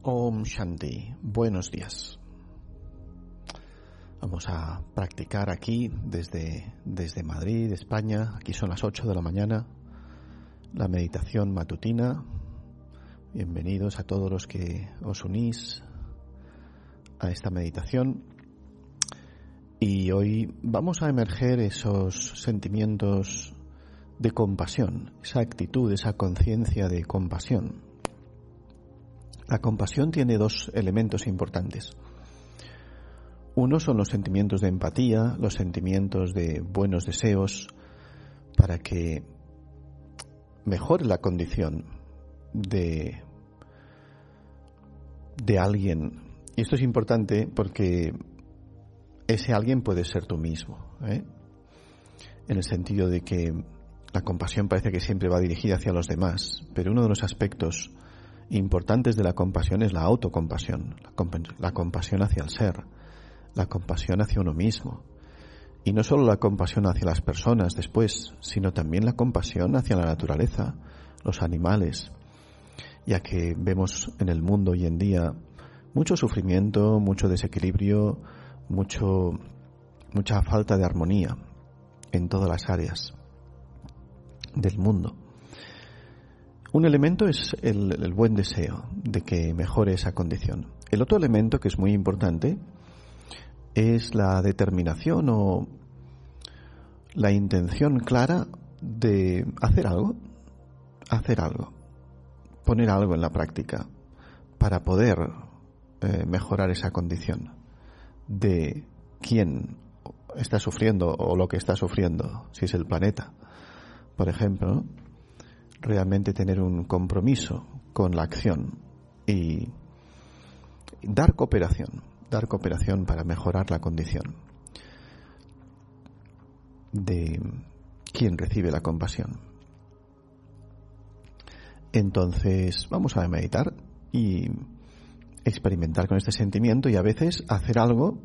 Om Shanti, buenos días. Vamos a practicar aquí desde Madrid, España. Aquí son las 8 de la mañana, la meditación matutina. Bienvenidos a todos los que os unís a esta meditación. Y hoy vamos a emerger esos sentimientos de compasión, esa actitud, esa conciencia de compasión. La compasión tiene dos elementos importantes. Uno son los sentimientos de empatía, los sentimientos de buenos deseos para que mejore la condición de alguien. Y esto es importante porque ese alguien puede ser tú mismo, en el sentido de que la compasión parece que siempre va dirigida hacia los demás, pero uno de los aspectos importantes de la compasión es la autocompasión, la compasión hacia el ser, la compasión hacia uno mismo. Y no solo la compasión hacia las personas después, sino también la compasión hacia la naturaleza, los animales, ya que vemos en el mundo hoy en día mucho sufrimiento, mucho desequilibrio, mucha falta de armonía en todas las áreas del mundo. Un elemento es el buen deseo de que mejore esa condición. El otro elemento que es muy importante es la determinación o la intención clara de hacer algo, poner algo en la práctica para poder mejorar esa condición de quien está sufriendo o lo que está sufriendo, si es el planeta, por ejemplo, ¿no? Realmente tener un compromiso con la acción y dar cooperación para mejorar la condición de quien recibe la compasión. Entonces vamos a meditar y experimentar con este sentimiento, y a veces hacer algo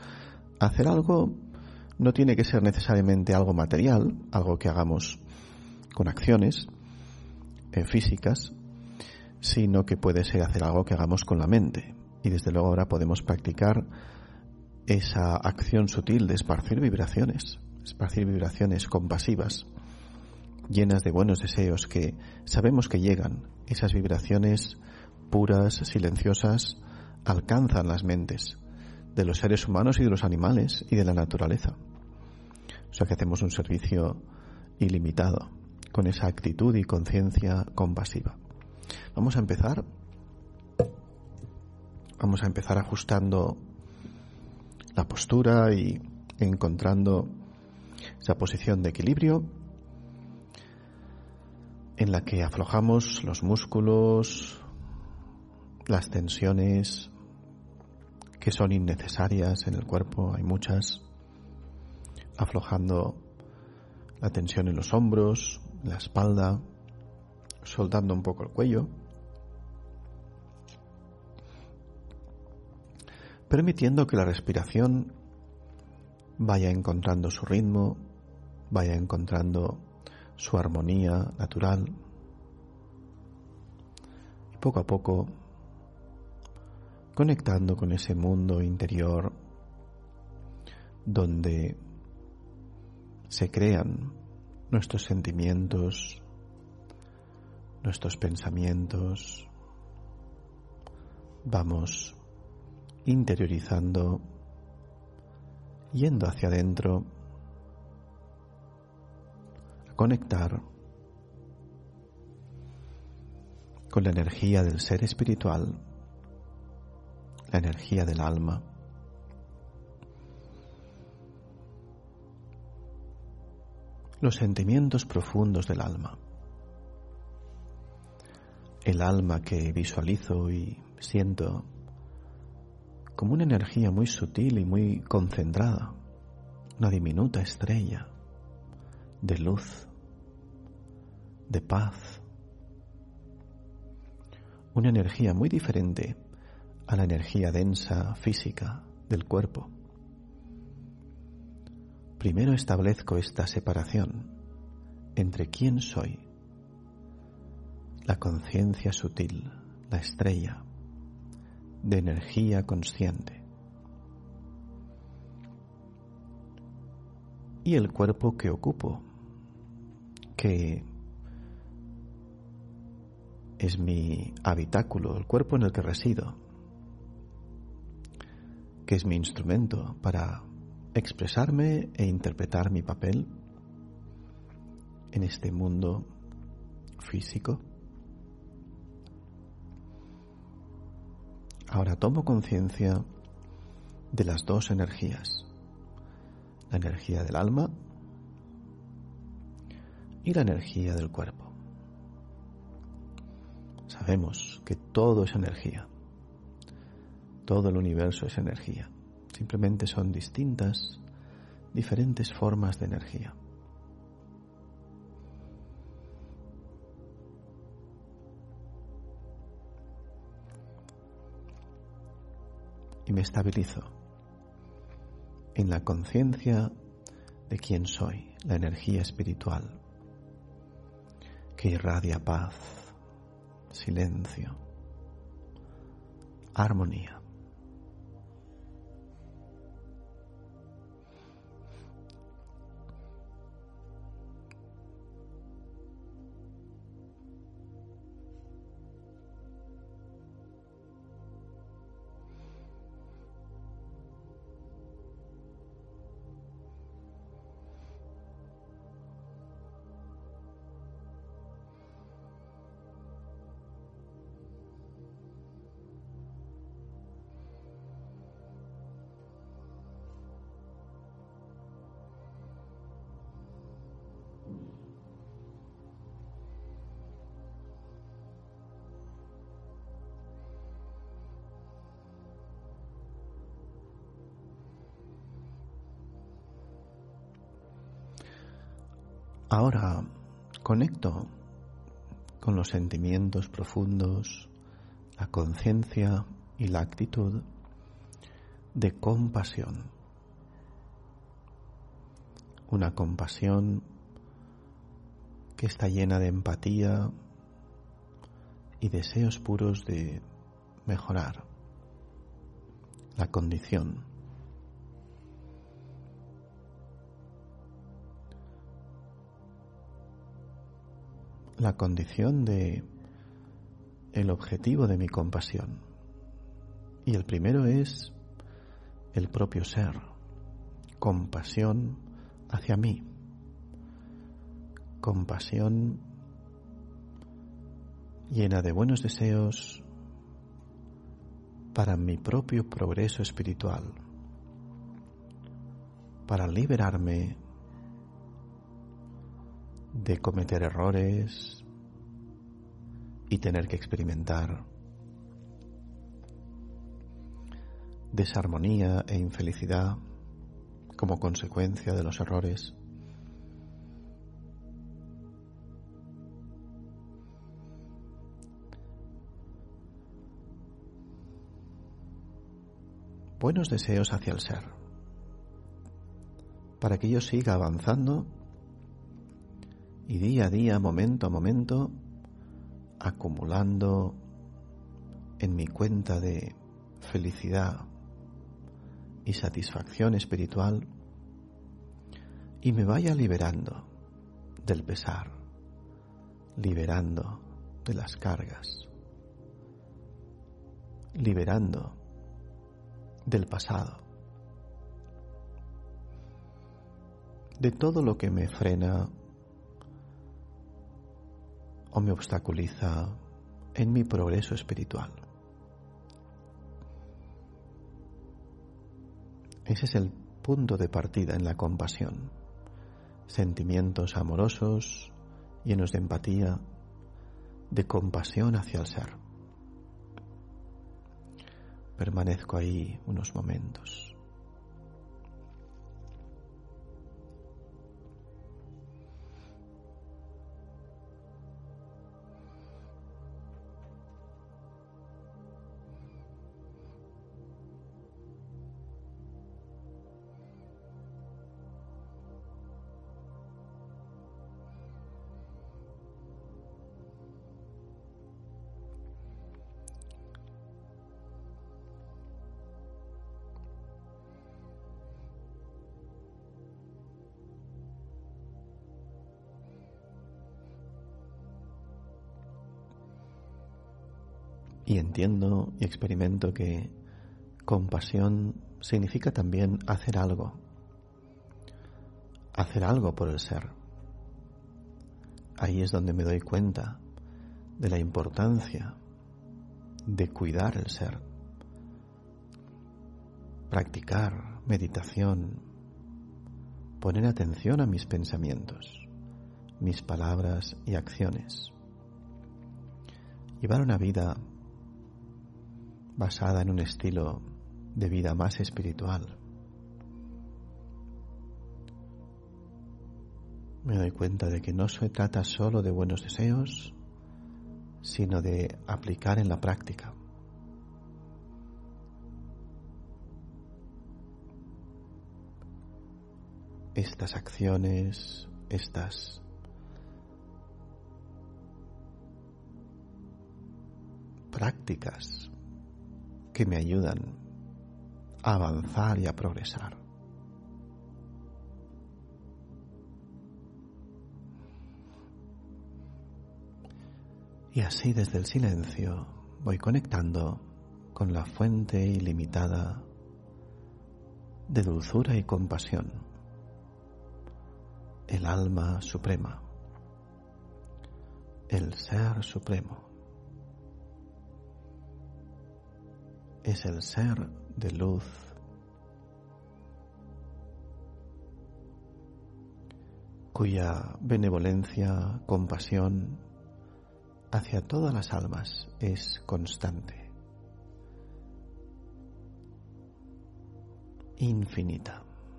no tiene que ser necesariamente algo material, algo que hagamos con acciones físicas, sino que puede ser hacer algo que hagamos con la mente. Y desde luego ahora podemos practicar esa acción sutil de esparcir vibraciones compasivas, llenas de buenos deseos que sabemos que llegan. Esas vibraciones puras, silenciosas, alcanzan las mentes de los seres humanos y de los animales y de la naturaleza. O sea que hacemos un servicio ilimitado con esa actitud y conciencia compasiva. Vamos a empezar ajustando la postura y encontrando esa posición de equilibrio en la que aflojamos los músculos, las tensiones que son innecesarias en el cuerpo, hay muchas, aflojando la tensión en los hombros, la espalda, soltando un poco el cuello, permitiendo que la respiración vaya encontrando su ritmo, vaya encontrando su armonía natural, y poco a poco conectando con ese mundo interior donde se crean nuestros sentimientos, nuestros pensamientos. Vamos interiorizando, yendo hacia adentro, a conectar con la energía del ser espiritual, la energía del alma. Los sentimientos profundos del alma. El alma que visualizo y siento como una energía muy sutil y muy concentrada, una diminuta estrella de luz, de paz, una energía muy diferente a la energía densa física del cuerpo. Primero establezco esta separación entre quién soy, la conciencia sutil, la estrella, de energía consciente. Y el cuerpo que ocupo, que es mi habitáculo, el cuerpo en el que resido, que es mi instrumento para expresarme e interpretar mi papel en este mundo físico. Ahora tomo conciencia de las dos energías, la energía del alma y la energía del cuerpo. Sabemos que todo es energía, todo el universo es energía, simplemente son diferentes formas de energía. Y me estabilizo en la conciencia de quién soy, la energía espiritual que irradia paz, silencio, armonía. Ahora conecto con los sentimientos profundos, la conciencia y la actitud de compasión. Una compasión que está llena de empatía y deseos puros de mejorar la condición. La condición de el objetivo de mi compasión. Y el primero es el propio ser, compasión hacia mí, compasión llena de buenos deseos para mi propio progreso espiritual, para liberarme de cometer errores y tener que experimentar desarmonía e infelicidad como consecuencia de los errores. Buenos deseos hacia el ser, para que yo siga avanzando y día a día, momento a momento, acumulando en mi cuenta de felicidad y satisfacción espiritual y me vaya liberando del pesar, liberando de las cargas, liberando del pasado, de todo lo que me frena o me obstaculiza en mi progreso espiritual. Ese es el punto de partida en la compasión. Sentimientos amorosos, llenos de empatía, de compasión hacia el ser. Permanezco ahí unos momentos. Y entiendo y experimento que compasión significa también hacer algo por el ser. Ahí es donde me doy cuenta de la importancia de cuidar el ser, practicar meditación, poner atención a mis pensamientos, mis palabras y acciones, llevar una vida basada en un estilo de vida más espiritual. Me doy cuenta de que no se trata solo de buenos deseos, sino de aplicar en la práctica. Estas acciones, estas prácticas que me ayudan a avanzar y a progresar. Y así desde el silencio voy conectando con la fuente ilimitada de dulzura y compasión, el alma suprema, el ser supremo. Es el ser de luz, cuya benevolencia, compasión hacia todas las almas es constante, infinita.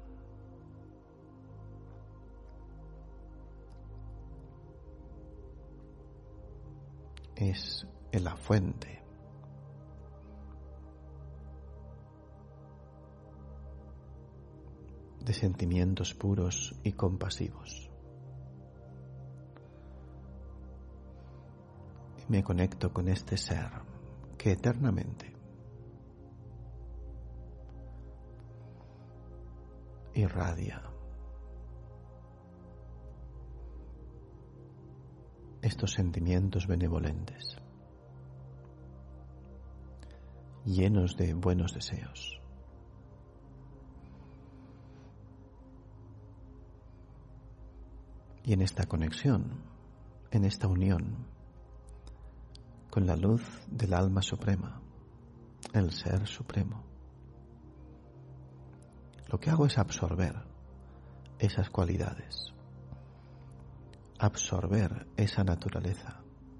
Es la fuente de sentimientos puros y compasivos. Me conecto con este ser que eternamente irradia estos sentimientos benevolentes, llenos de buenos deseos. Y en esta conexión, en esta unión con la luz del alma suprema, el ser supremo, lo que hago es absorber esas cualidades, absorber esa naturaleza,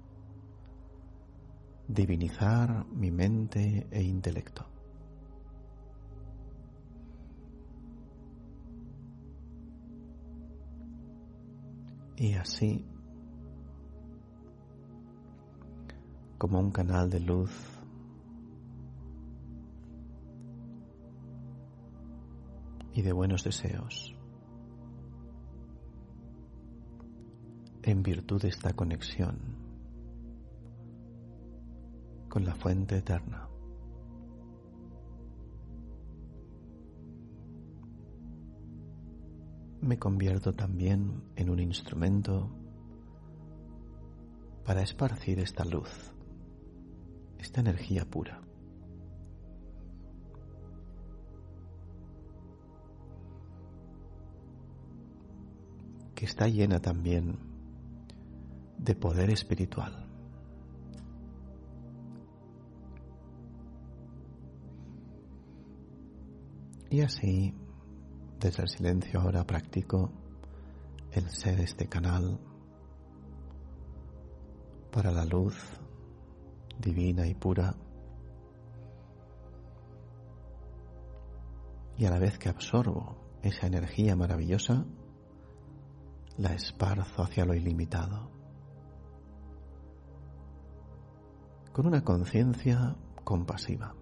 divinizar mi mente e intelecto. Y así, como un canal de luz, y de buenos deseos, en virtud de esta conexión con la fuente eterna, me convierto también en un instrumento para esparcir esta luz, esta energía pura. Que está llena también de poder espiritual. Y así, desde el silencio ahora practico el ser este canal para la luz divina y pura, y a la vez que absorbo esa energía maravillosa, la esparzo hacia lo ilimitado, con una conciencia compasiva,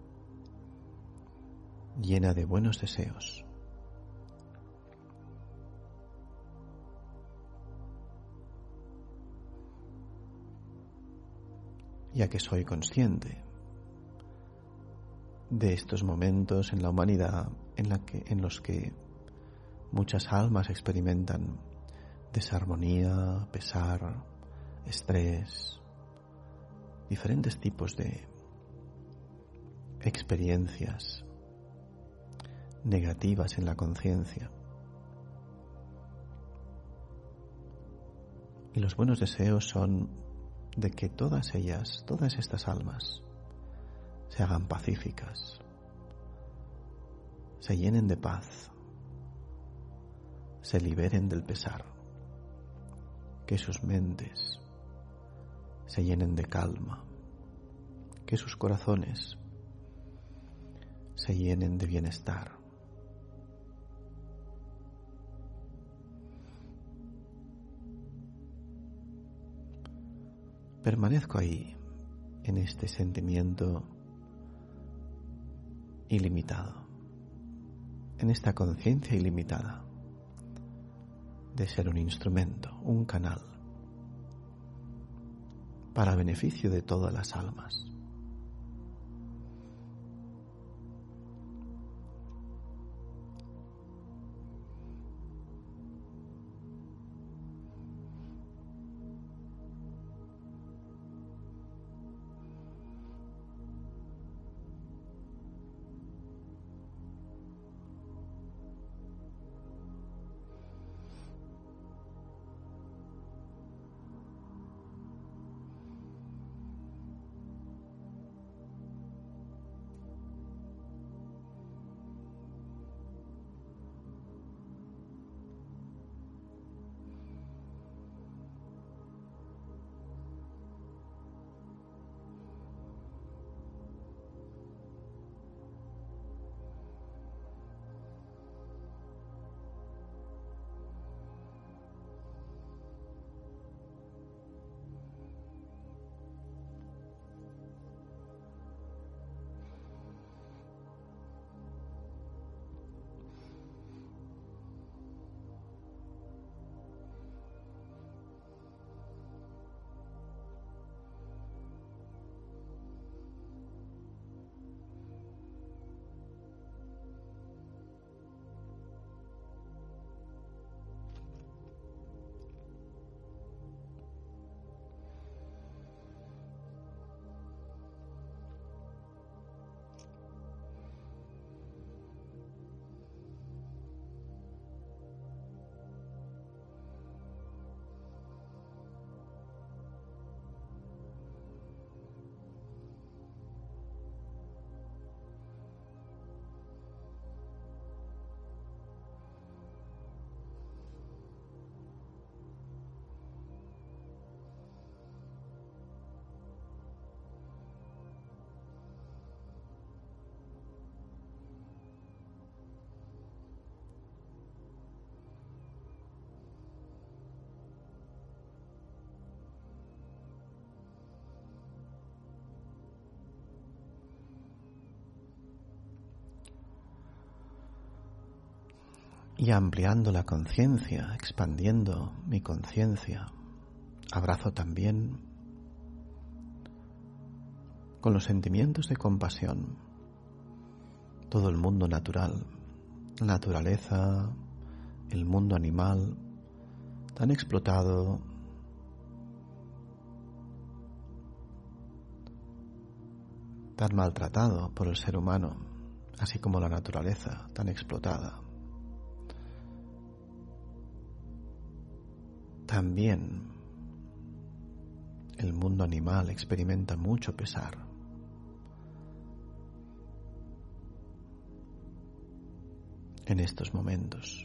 llena de buenos deseos. Ya que soy consciente de estos momentos en la humanidad en los que muchas almas experimentan desarmonía, pesar, estrés, diferentes tipos de experiencias negativas en la conciencia. Y los buenos deseos son de que todas ellas, todas estas almas, se hagan pacíficas, se llenen de paz, se liberen del pesar, que sus mentes se llenen de calma, que sus corazones se llenen de bienestar. Permanezco ahí, en este sentimiento ilimitado, en esta conciencia ilimitada de ser un instrumento, un canal, para beneficio de todas las almas. Y ampliando la conciencia, expandiendo mi conciencia, abrazo también con los sentimientos de compasión todo el mundo natural, la naturaleza, el mundo animal, tan explotado, tan maltratado por el ser humano, así como la naturaleza tan explotada. También el mundo animal experimenta mucho pesar. En estos momentos,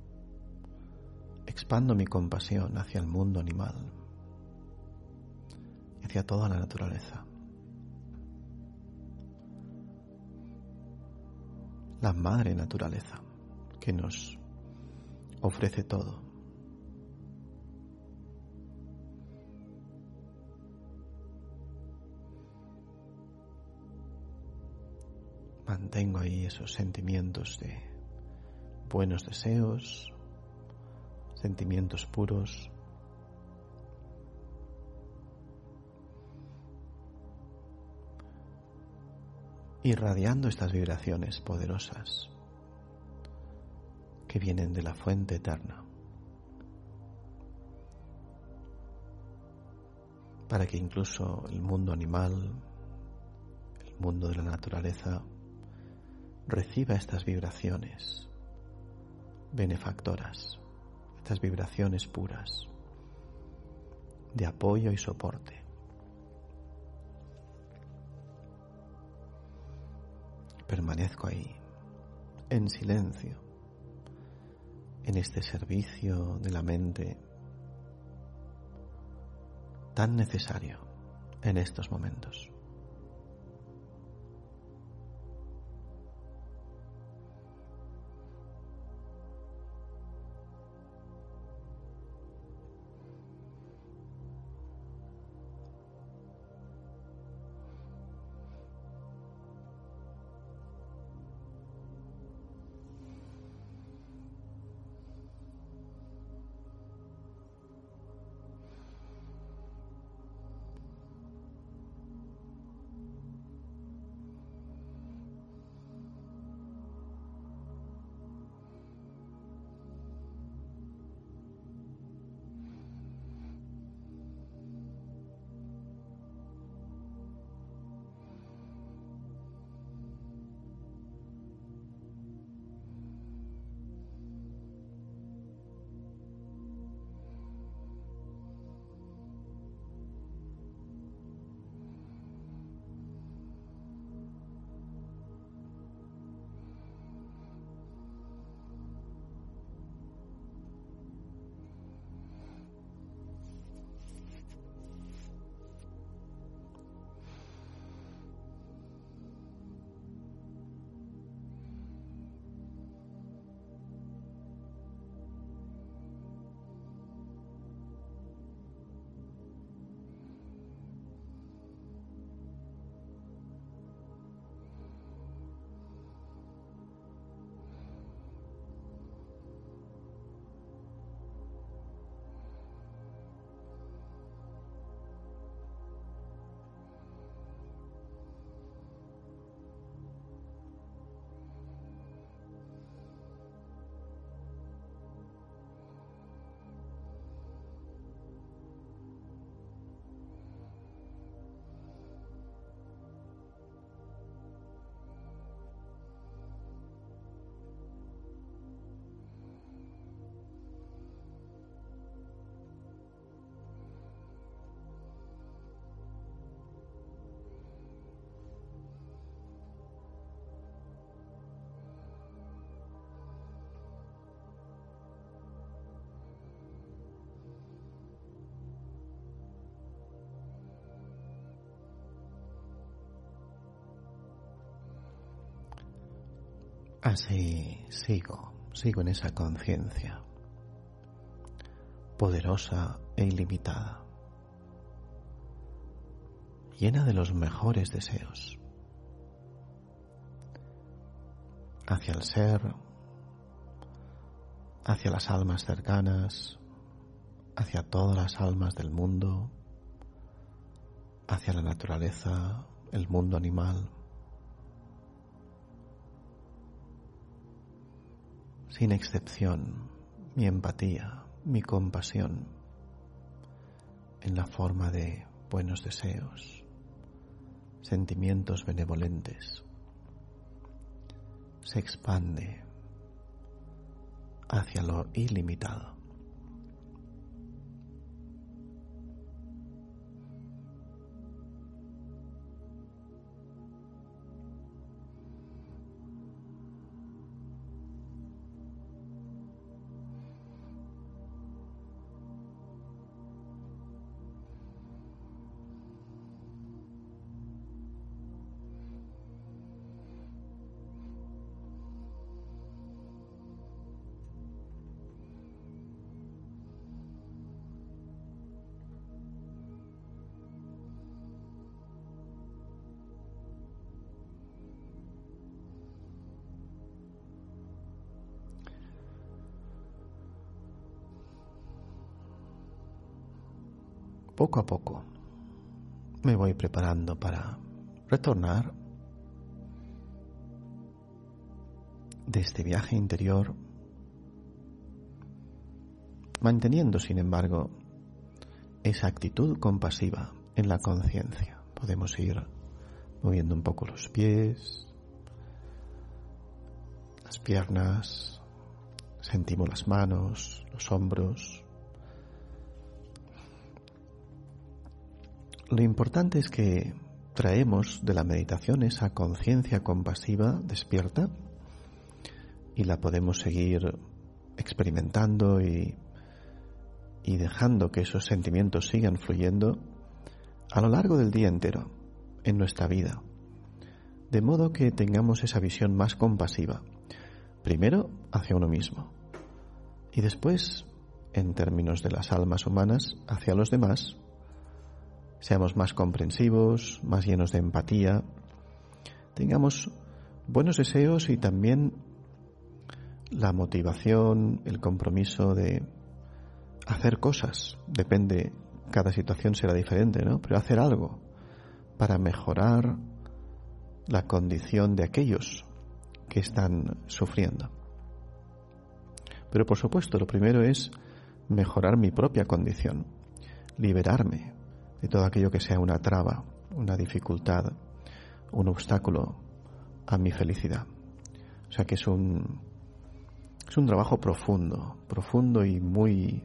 expando mi compasión hacia el mundo animal y hacia toda la naturaleza. La madre naturaleza que nos ofrece todo. Mantengo ahí esos sentimientos de buenos deseos, sentimientos puros, irradiando estas vibraciones poderosas que vienen de la fuente eterna, para que incluso el mundo animal, el mundo de la naturaleza, reciba estas vibraciones benefactoras, estas vibraciones puras de apoyo y soporte. Permanezco ahí, en silencio, en este servicio de la mente tan necesario en estos momentos. Así sigo en esa conciencia poderosa e ilimitada, llena de los mejores deseos hacia el ser, hacia las almas cercanas, hacia todas las almas del mundo, hacia la naturaleza, el mundo animal. Sin excepción, mi empatía, mi compasión, en la forma de buenos deseos, sentimientos benevolentes, se expande hacia lo ilimitado. Poco a poco me voy preparando para retornar de este viaje interior, manteniendo, sin embargo, esa actitud compasiva en la conciencia. Podemos ir moviendo un poco los pies, las piernas, sentimos las manos, los hombros. Lo importante es que traemos de la meditación esa conciencia compasiva despierta y la podemos seguir experimentando y dejando que esos sentimientos sigan fluyendo a lo largo del día entero en nuestra vida, de modo que tengamos esa visión más compasiva, primero hacia uno mismo y después, en términos de las almas humanas, hacia los demás. Seamos más comprensivos, más llenos de empatía, tengamos buenos deseos y también la motivación, el compromiso de hacer cosas. Depende, cada situación será diferente, ¿no? Pero hacer algo para mejorar la condición de aquellos que están sufriendo. Pero por supuesto, lo primero es mejorar mi propia condición, liberarme de todo aquello que sea una traba, una dificultad, un obstáculo a mi felicidad. O sea que es un trabajo profundo y muy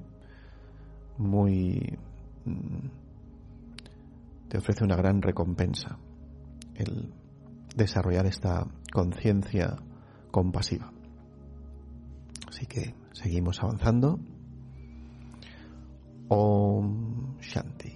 te ofrece una gran recompensa el desarrollar esta conciencia compasiva. Así que seguimos avanzando. Om Shanti.